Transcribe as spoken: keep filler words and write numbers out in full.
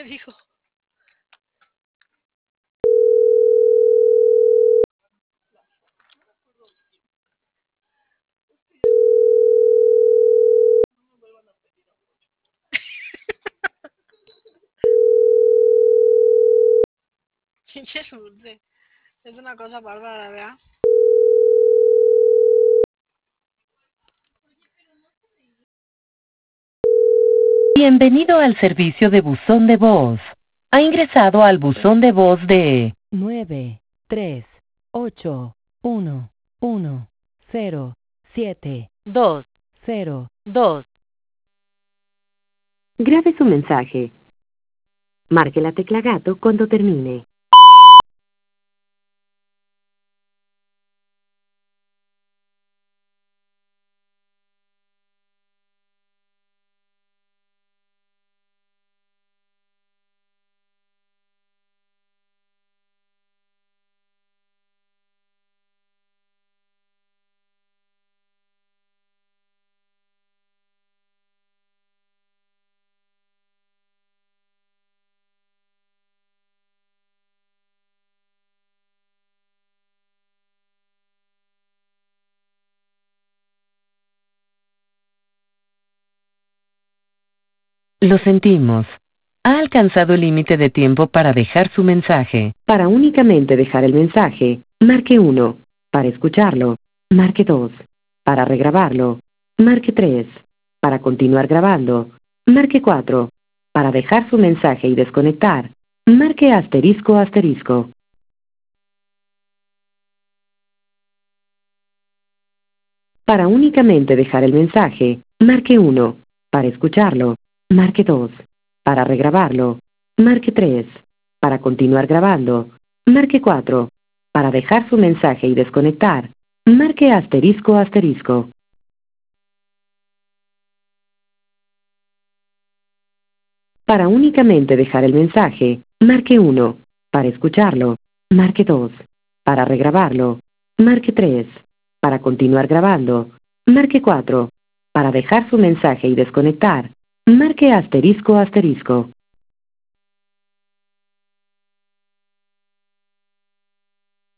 ¿Qué dijo? Pinche dulce. Es una cosa bárbara, ¿verdad? Bienvenido al servicio de buzón de voz. Ha ingresado al buzón de voz de nueve tres ocho uno uno cero siete dos cero dos. Grabe su mensaje. Marque la tecla gato cuando termine. Lo sentimos. Ha alcanzado el límite de tiempo para dejar su mensaje. Para únicamente dejar el mensaje, marque uno. Para escucharlo, marque dos. Para regrabarlo, marque tres. Para continuar grabando, marque cuatro. Para dejar su mensaje y desconectar, marque asterisco asterisco. Para únicamente dejar el mensaje, marque uno. Para escucharlo, marque dos. Para regrabarlo, marque tres. Para continuar grabando, marque cuatro. Para dejar su mensaje y desconectar, marque asterisco asterisco. Para únicamente dejar el mensaje, marque uno. Para escucharlo, marque dos. Para regrabarlo, marque tres. Para continuar grabando, marque cuatro. Para dejar su mensaje y desconectar, marque asterisco asterisco.